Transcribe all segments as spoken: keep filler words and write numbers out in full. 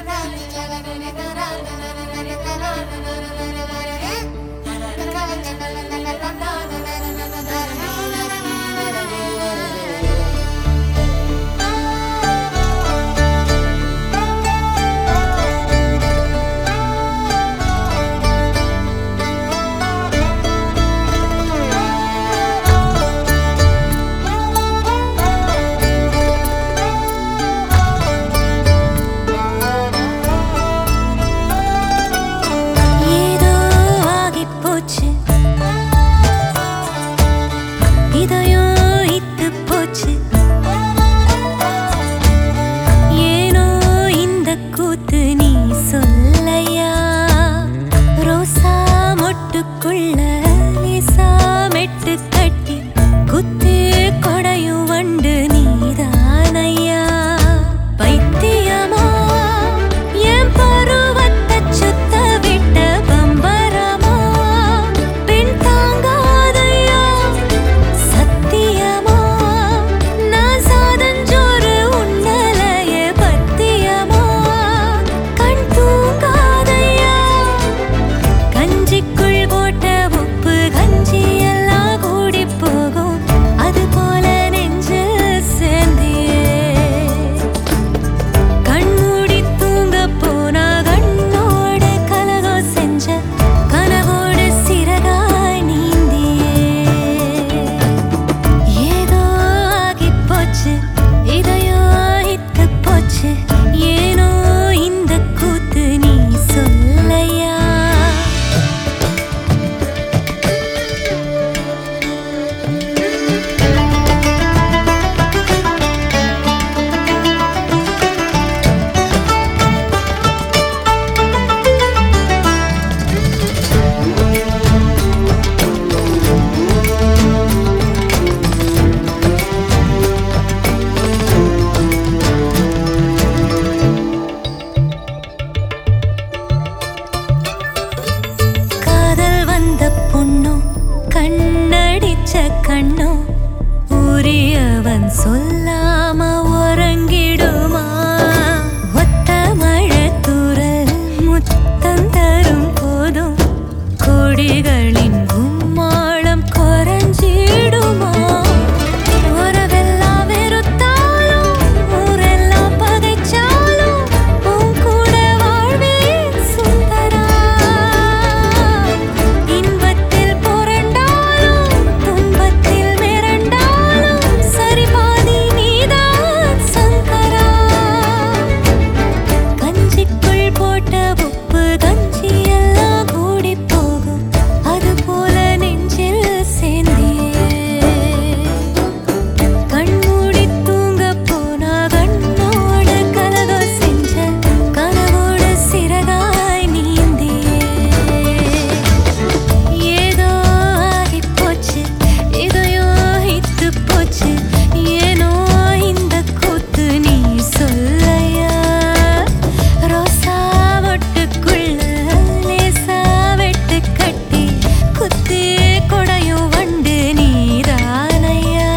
கண்ணோ உரியவன் சொல்லாம உறங்கிடுமா? ஒத்த மழை தூறல் முத்தம் தரும் போதும் கொடிகளின் கும்மாளம் குறைஞ்சிடுமா? உறவெல்லாம் வெறுத்தாலும் ஊரெல்லாம் பகைச்சாலும் உன் கூட வாழ்வேன் சுந்தரா. இன்பத்தில் புரண்டாலும் துன்பத்தில் மிரண்டாலும் சரிபாதி நீதான் சங்கரா. கஞ்சிக்குள் போட்ட உப்பு கஞ்சி எல்லாம் கூடி போகும், அது போல நெஞ்சில் சேர்ந்தியே. கண்மூடி தூங்க போனா கண்ணோட கலகம் செஞ்ச கனவோட சிறகாய் நீந்தியே. ஏதோ ஆகி போச்சு, இதயம் இத்து போச்சு, ஏனோ இந்த கூத்து நீ சொல்லையா? ரோசா மொட்டுக்குள்ள லேசா வெட்டு கட்டி குத்தி கொடையும் வண்டு நீதானையா?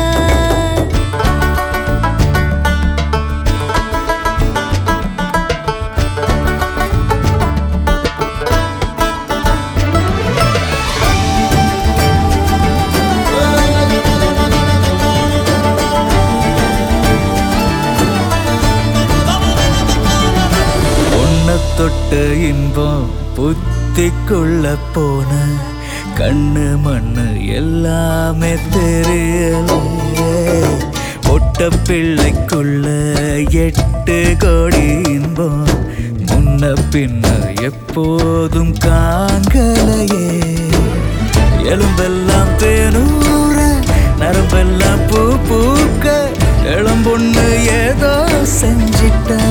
உன்னை தொட்ட இன்பம் புத்திக்குள்ள போன கண்ணு மண்ணு எல்லாமே தெரியல. பொட்ட பிள்ளைக்குள்ள எட்டு கோடி இன்பம் முன்ன பின்ன எப்போதும் காங்கலையே. எலும்பெல்லாம் தேனூர நரம்பெல்லாம் பூ பூக்க இளம்பொண்ணு ஏதோ செஞ்சிட்டா.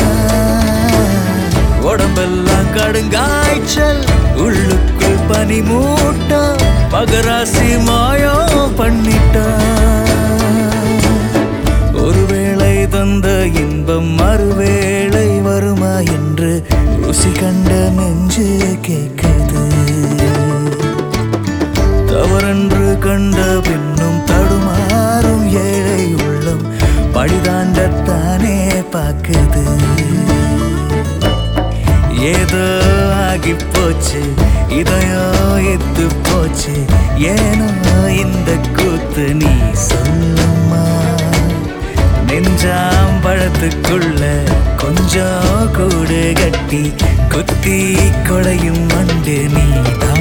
உடம்பெல்லாம் கடுங்காய்ச்சல் உள்ளுக்குள் பனி மூட்டம் மகராசி மாயம் பண்ணிட்டா. ஒருவேளை தந்த இன்பம் மறுவேளை வருமா என்று ருசி கண்ட நெஞ்சு கேட்குது. தவறென்று கண்ட பின்னும் தடுமாறும் ஏழை உள்ளம் பழிதாண்டத்தானே பார்க்குது. ஏதோ ஆகி போச்சு, இதயம் எத்து போச்சு, ஏனோ இந்த கூத்து நீ சொல்லுமா. நெஞ்சாம்பழத்துக்குள்ள கொஞ்சம் கூடு கட்டி குத்தி கொடையும் மண்டு நீதான்.